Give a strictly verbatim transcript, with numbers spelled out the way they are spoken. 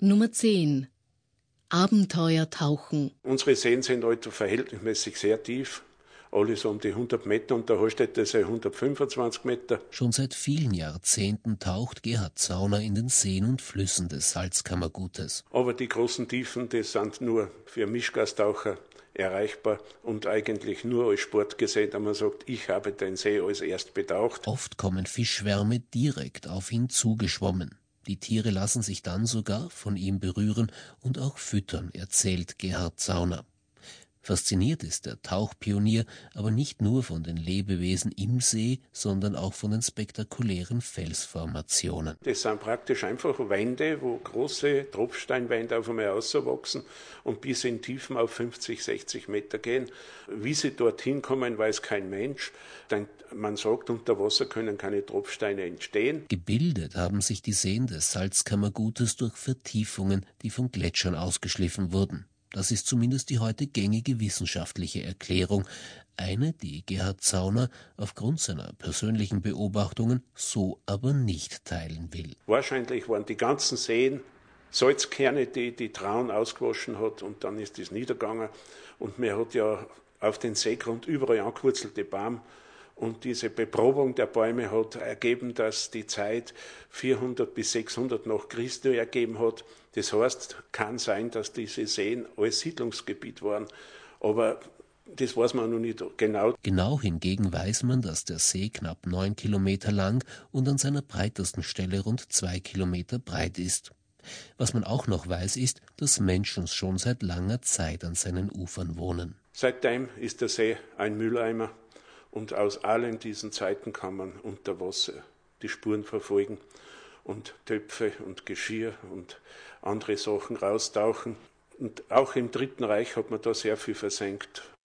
Nummer zehn. Abenteuertauchen. Unsere Seen sind heute verhältnismäßig sehr tief. Alles um die hundert Meter und der Hallstätter ist hundertfünfundzwanzig Meter. Schon seit vielen Jahrzehnten taucht Gerhard Zauner in den Seen und Flüssen des Salzkammergutes. Aber die großen Tiefen, die sind nur für Mischgastaucher erreichbar und eigentlich nur als Sport gesehen, da man sagt, ich habe den See als erst betaucht. Oft kommen Fischschwärme direkt auf ihn zugeschwommen. Die Tiere lassen sich dann sogar von ihm berühren und auch füttern, erzählt Gerhard Zauner. Fasziniert ist der Tauchpionier aber nicht nur von den Lebewesen im See, sondern auch von den spektakulären Felsformationen. Das sind praktisch einfach Wände, wo große Tropfsteinwände auf einmal rauswachsen und bis in Tiefen auf fünfzig, sechzig Meter gehen. Wie sie dorthin kommen, weiß kein Mensch. Denn man sagt, unter Wasser können keine Tropfsteine entstehen. Gebildet haben sich die Seen des Salzkammergutes durch Vertiefungen, die von Gletschern ausgeschliffen wurden. Das ist zumindest die heute gängige wissenschaftliche Erklärung. Eine, die Gerhard Zauner aufgrund seiner persönlichen Beobachtungen so aber nicht teilen will. Wahrscheinlich waren die ganzen Seen Salzkerne, die die Traun ausgewaschen hat, und dann ist das niedergegangen. Und man hat ja auf den Seegrund überall angewurzelte Bäume. Und diese Beprobung der Bäume hat ergeben, dass die Zeit vierhundert bis sechshundert nach Christus ergeben hat. Das heißt, kann sein, dass diese Seen alles Siedlungsgebiet waren. Aber das weiß man noch nicht genau. Genau hingegen weiß man, dass der See knapp neun Kilometer lang und an seiner breitesten Stelle rund zwei Kilometer breit ist. Was man auch noch weiß, ist, dass Menschen schon seit langer Zeit an seinen Ufern wohnen. Seitdem ist der See ein Mülleimer. Und aus allen diesen Zeiten kann man unter Wasser die Spuren verfolgen und Töpfe und Geschirr und andere Sachen raustauchen. Und auch im Dritten Reich hat man da sehr viel versenkt.